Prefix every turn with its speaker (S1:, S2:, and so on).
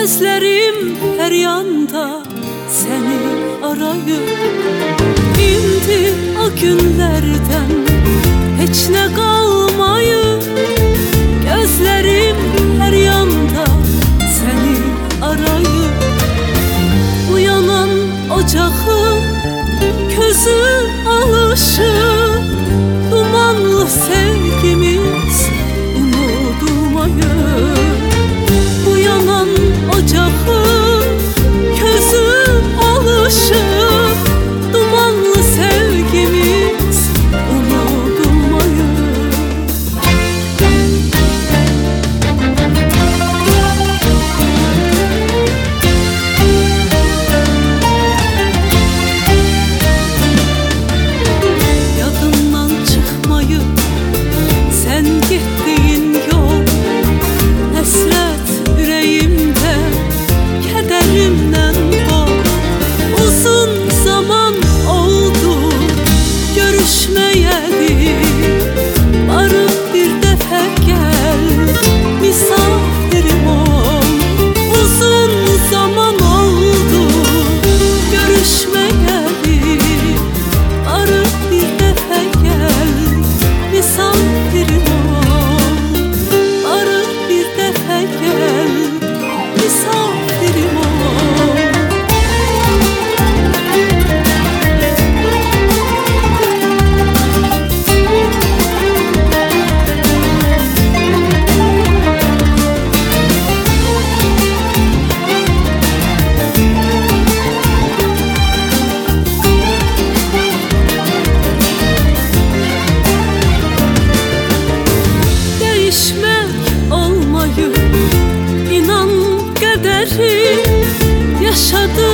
S1: Gözlerim her yanda seni arayır. İndi o günlerden hiç ne kalmayı. Gözlerim her yanda seni arayır. Bu yanan ocağın közü alışır. Dumanlı sevgimiz unutulmayır. Bu yanan ocağın közü alışır. Dumanlı sevgimiz unutulmayır. Yadımdan çıkmayı sen gittiğin yol. Hasret yüreğimde kederimden dol. Uzun zaman oldu görüşmeyeli. Varıp bir defa gel, misafirim ol. Uzun zaman oldu görüşmeyeli. Varıp bir defa gel, misafirim ol. Varıp bir defa gel, misafirim ol. Değişmek olmayı inan kaderi yaşadım.